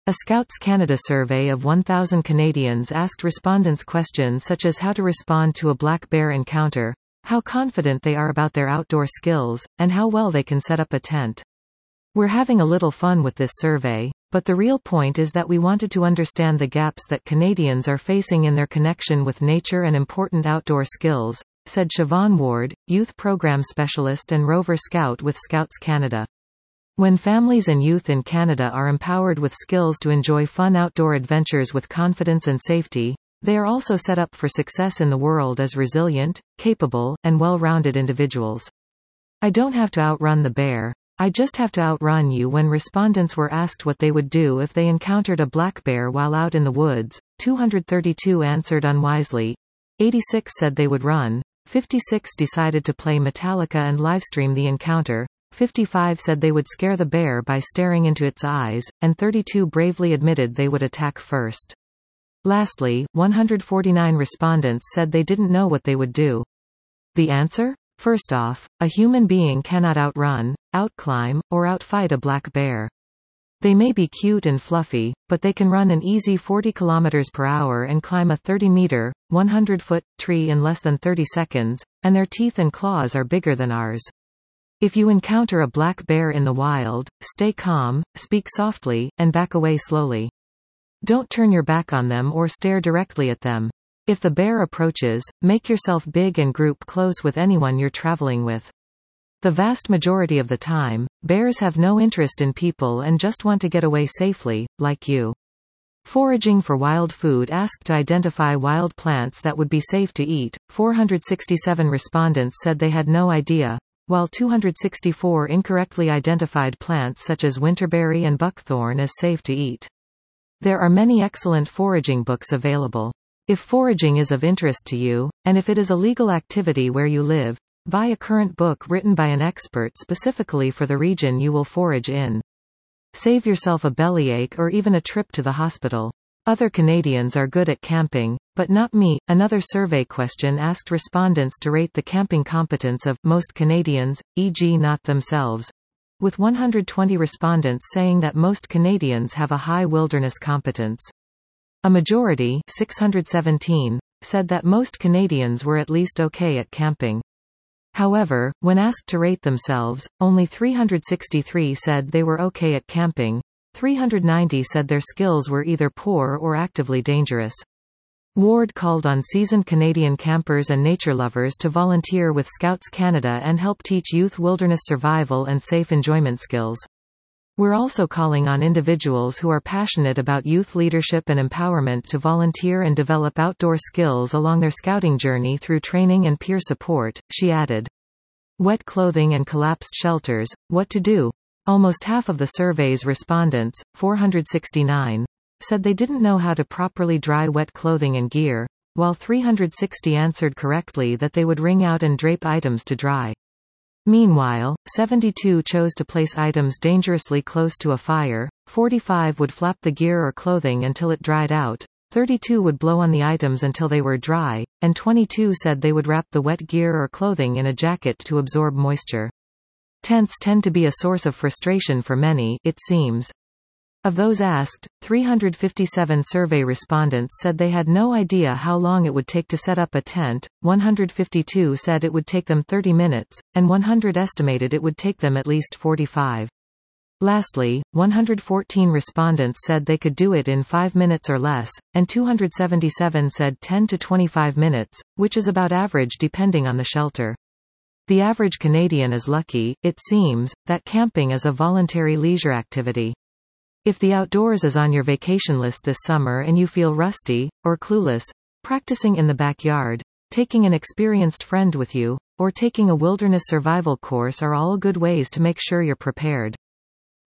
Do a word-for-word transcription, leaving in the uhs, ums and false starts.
A Scouts Canada survey of one thousand Canadians asked respondents questions such as how to respond to a black bear encounter, how confident they are about their outdoor skills, and how well they can set up a tent. We're having a little fun with this survey, but the real point is that we wanted to understand the gaps that Canadians are facing in their connection with nature and important outdoor skills, said Siobhan Ward, Youth Program Specialist and Rover Scout with Scouts Canada. When families and youth in Canada are empowered with skills to enjoy fun outdoor adventures with confidence and safety, they are also set up for success in the world as resilient, capable, and well-rounded individuals. I don't have to outrun the bear. I just have to outrun you. When respondents were asked what they would do if they encountered a black bear while out in the woods, two hundred thirty-two answered unwisely, eighty-six said they would run, fifty-six decided to play Metallica and livestream the encounter, fifty-five said they would scare the bear by staring into its eyes, and thirty-two bravely admitted they would attack first. Lastly, one hundred forty-nine respondents said they didn't know what they would do. The answer? First off, a human being cannot outrun, outclimb, or outfight a black bear. They may be cute and fluffy, but they can run an easy forty kilometers per hour and climb a thirty meter, one hundred foot, tree in less than thirty seconds, and their teeth and claws are bigger than ours. If you encounter a black bear in the wild, stay calm, speak softly, and back away slowly. Don't turn your back on them or stare directly at them. If the bear approaches, make yourself big and group close with anyone you're traveling with. The vast majority of the time, bears have no interest in people and just want to get away safely, like you. Foraging for wild food. Asked to identify wild plants that would be safe to eat, four hundred sixty-seven respondents said they had no idea, while two hundred sixty-four incorrectly identified plants such as winterberry and buckthorn as safe to eat. There are many excellent foraging books available. If foraging is of interest to you, and if it is a legal activity where you live, buy a current book written by an expert specifically for the region you will forage in. Save yourself a bellyache or even a trip to the hospital. Other Canadians are good at camping, but not me. Another survey question asked respondents to rate the camping competence of most Canadians, for example not themselves, with one hundred twenty respondents saying that most Canadians have a high wilderness competence. A majority, six hundred seventeen, said that most Canadians were at least okay at camping. However, when asked to rate themselves, only three hundred sixty-three said they were okay at camping, three hundred ninety said their skills were either poor or actively dangerous. Ward called on seasoned Canadian campers and nature lovers to volunteer with Scouts Canada and help teach youth wilderness survival and safe enjoyment skills. We're also calling on individuals who are passionate about youth leadership and empowerment to volunteer and develop outdoor skills along their scouting journey through training and peer support, she added. Wet clothing and collapsed shelters, what to do? Almost half of the survey's respondents, four hundred sixty-nine, said they didn't know how to properly dry wet clothing and gear, while three hundred sixty answered correctly that they would wring out and drape items to dry. Meanwhile, seventy-two chose to place items dangerously close to a fire, forty-five would flap the gear or clothing until it dried out, thirty-two would blow on the items until they were dry, and twenty-two said they would wrap the wet gear or clothing in a jacket to absorb moisture. Tents tend to be a source of frustration for many, it seems. Of those asked, three hundred fifty-seven survey respondents said they had no idea how long it would take to set up a tent, one hundred fifty-two said it would take them thirty minutes, and one hundred estimated it would take them at least forty-five. Lastly, one hundred fourteen respondents said they could do it in five minutes or less, and two hundred seventy-seven said ten to twenty-five minutes, which is about average depending on the shelter. The average Canadian is lucky, it seems, that camping is a voluntary leisure activity. If the outdoors is on your vacation list this summer and you feel rusty, or clueless, practicing in the backyard, taking an experienced friend with you, or taking a wilderness survival course are all good ways to make sure you're prepared.